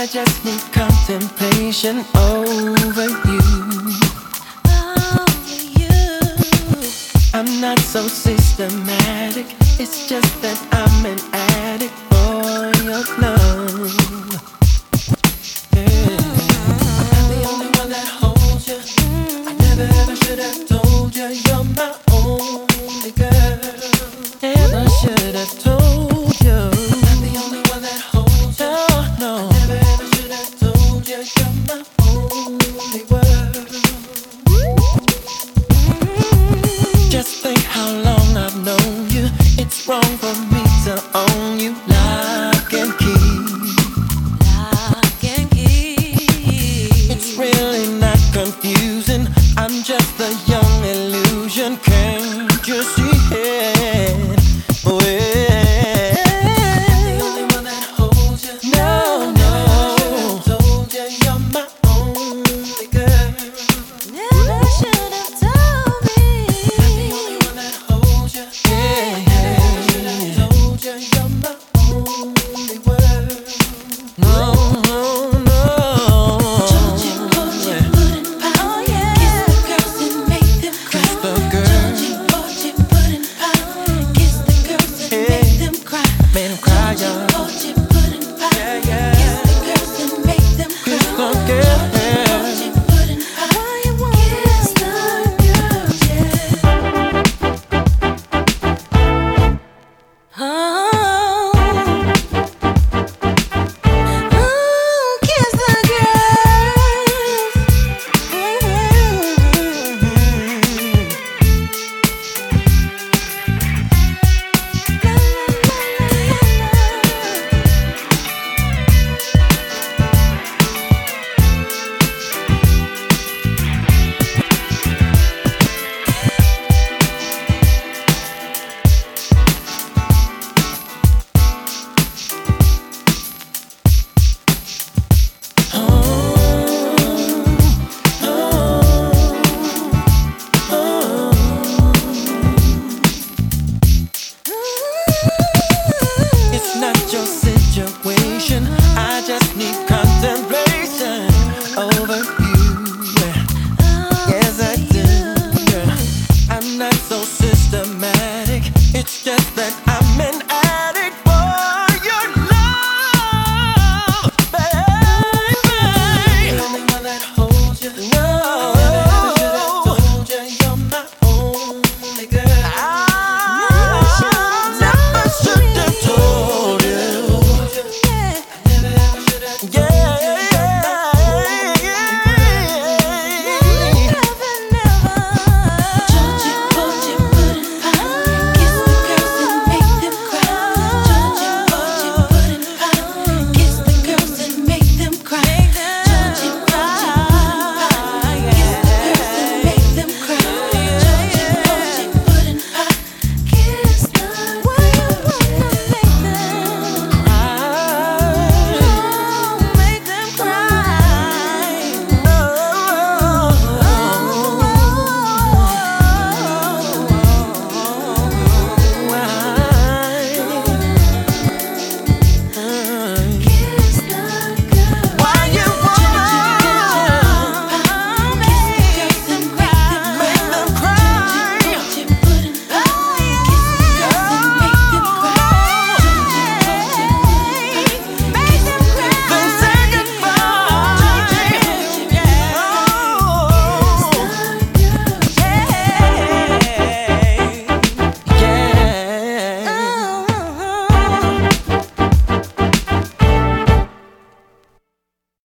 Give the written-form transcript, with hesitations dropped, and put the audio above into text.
I just need contemplation over you. I'm not so systematic. It's just that I'm an addict for your love. Yeah. I'm not the only one that holds you. I never ever should have told you you're my only girl. Never should have told you. I'm not the only one that holds you. No, no. I never ever should have told you you're my only world. Just think how long I've known you. It's wrong for me to own you. Lock and key. Lock and key. It's really not confusing. I'm just a young illusion. Can't you see it? Well,